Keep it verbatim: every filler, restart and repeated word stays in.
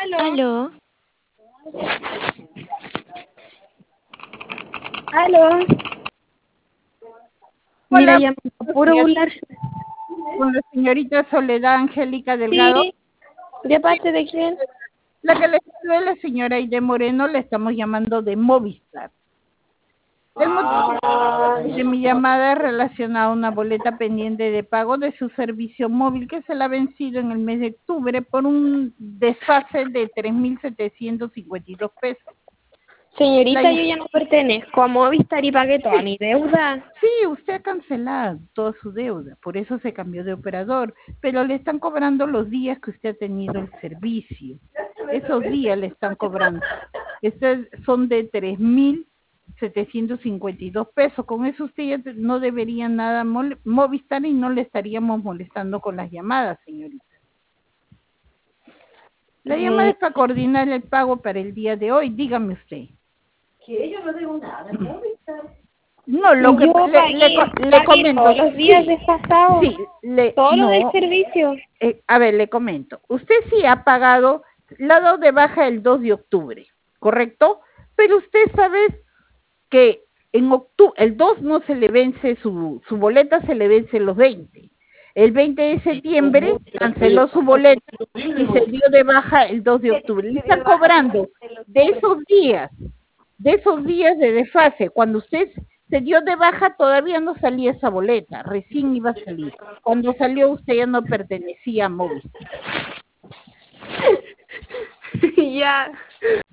Aló. Aló. Aló. Mira, Hola, ya me puro señor- burlar. con la señorita Soledad Angélica Delgado. Sí. ¿De parte de quién? La que le saluda es la señora Aide Moreno, le estamos llamando de Movistar. El motivo de mi llamada es relacionada a una boleta pendiente de pago de su servicio móvil que se le ha vencido en el mes de octubre por un desfase de tres mil setecientos cincuenta y dos pesos. Señorita, La- yo ya no pertenezco a Movistar y pagué toda mi deuda. Sí, usted ha cancelado toda su deuda, por eso se cambió de operador, pero le están cobrando los días que usted ha tenido el servicio. Esos días le están cobrando. Estos son de tres mil setecientos cincuenta y dos pesos. Con eso usted ya te- no debería nada mol- Movistar y no le estaríamos molestando con las llamadas, señorita. La llamada Eh, es para coordinar el pago para el día de hoy, dígame usted. Que yo no debo nada en Movistar. No, lo que yo le, le, pagué, co- le pagué comento, todos los días sí, desfasados. sí, le, Todo lo del no, servicio. eh, a ver, le comento. Usted sí ha pagado, la ha dado de baja el dos de octubre, ¿correcto? Pero usted sabe que en octubre, el dos no se le vence su, su boleta, se le vence los veinte. El veinte de septiembre canceló su boleta y se dio de baja el dos de octubre. Le están cobrando de esos días, de esos días de desfase. Cuando usted se dio de baja todavía no salía esa boleta, recién iba a salir. Cuando salió usted ya no pertenecía a Movistar. Ya.